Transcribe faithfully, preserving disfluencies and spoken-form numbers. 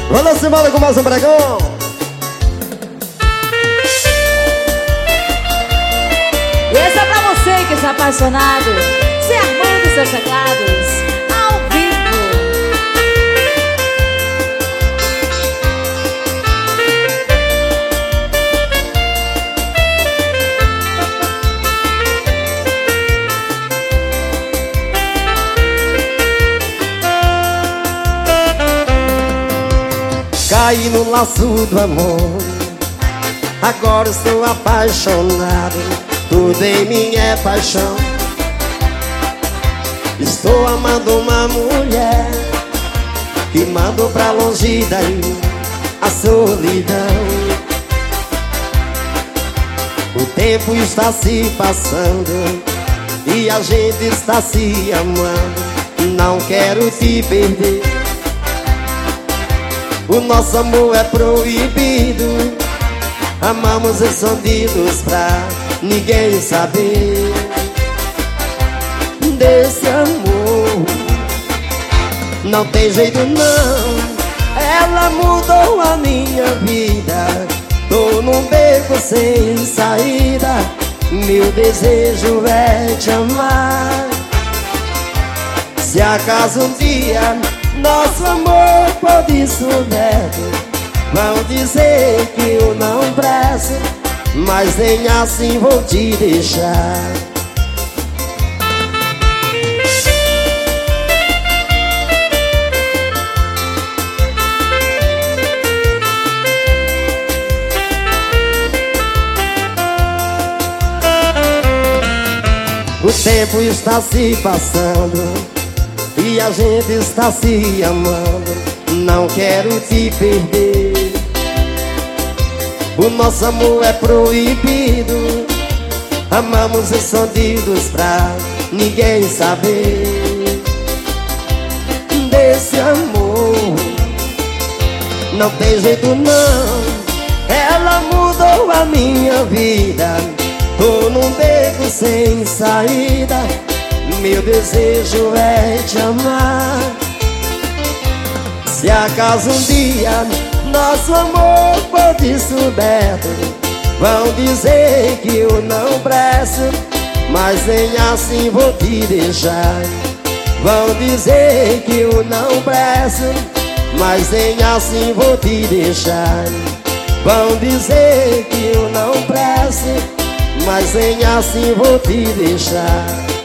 Vamos embora com mais um pregão. E esse é pra você que está apaixonado. Se armando seus teclados ao vivo. Caí no laço do amor, agora estou apaixonado. Tudo em mim é paixão. Estou amando uma mulher que mando pra longe daí a solidão. O tempo está se passando e a gente está se amando. Não quero te perder. O nosso amor é proibido, amamos escondidos pra ninguém saber desse amor. Não tem jeito não, ela mudou a minha vida. Tô num beco sem saída, meu desejo é te amar. Se acaso um dia nosso amor pode souber, vão dizer que eu não presto, mas nem assim vou te deixar. O tempo está se passando e a gente está se amando. Não quero te perder. O nosso amor é proibido, amamos escondidos pra ninguém saber desse amor. Não tem jeito não, ela mudou a minha vida. Tô num beco sem saída, meu desejo é te amar. Se acaso um dia nosso amor for descoberto, vão dizer que eu não presto, mas nem assim vou te deixar. Vão dizer que eu não presto, mas nem assim vou te deixar. Vão dizer que eu não presto, mas nem assim vou te deixar.